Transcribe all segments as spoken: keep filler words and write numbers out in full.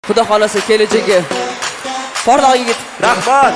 Xudo xolasa kelajagi porloq yigit. Rahmat.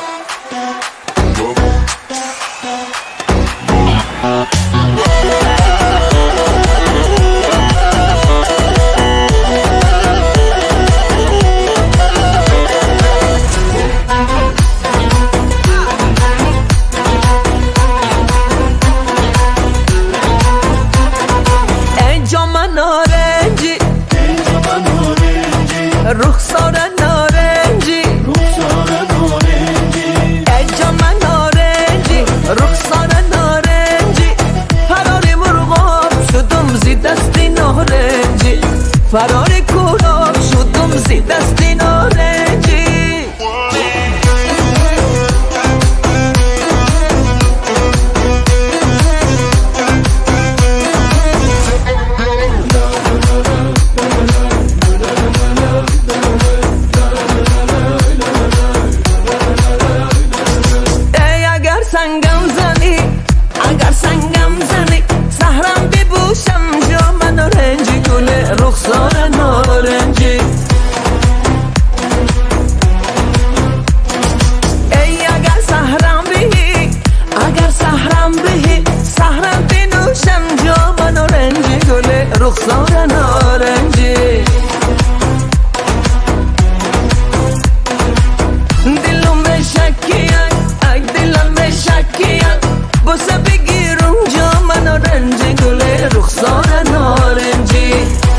رخسار نارنجی رخسار نارنجی ای جام نارنجی رخسار نارنجی فراری مرغاب شدم زی دستی نارنجی فراری کلاب شدم زی دستی نارنجی سنگم زنی اگر سنگم زنی سهرم ببوشم جام نارنجی گل رخسار نارنجی ای اگر سهرم بهی اگر سهرم بهی سهرم بنوشم جام نارنجی گل رخسار نارنجی دلم شکیه بوسه بگیرم جام نارنجی گل رخسار نارنجی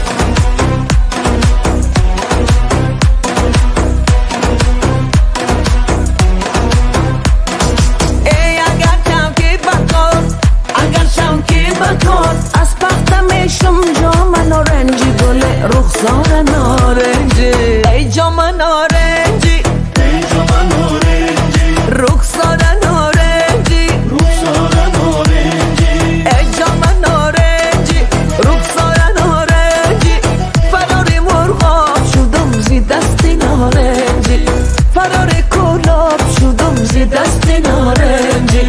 ای اگر شوکی بکن اگر شوکی بکن از پختمشم جام نارنجی گل رخسار نارنجی ای جام نارنجی ای جام نارنجی رخسار فراری کلاب شدم زی دستی نارنجی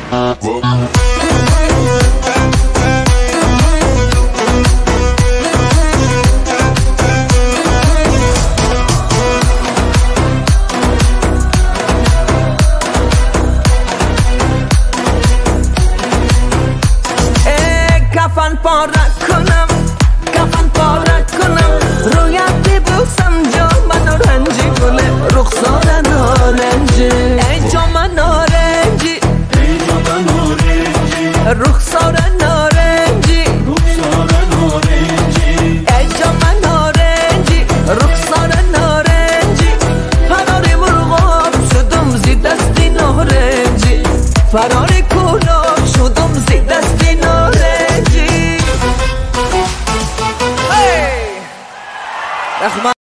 کفن پارک کنم کفن پارک کنم رویت ببوسم جام نارنجی گل رخسار نارنجی ای جام نارنجی ای جام نارنجی رخسار نارنجی رخسار نارنجی ای جام نارنجی رخسار نارنجی فراری مرغاب شدم زی دستی نارنجی فراری کلاب شدم زی دستی نارنجی. رحمت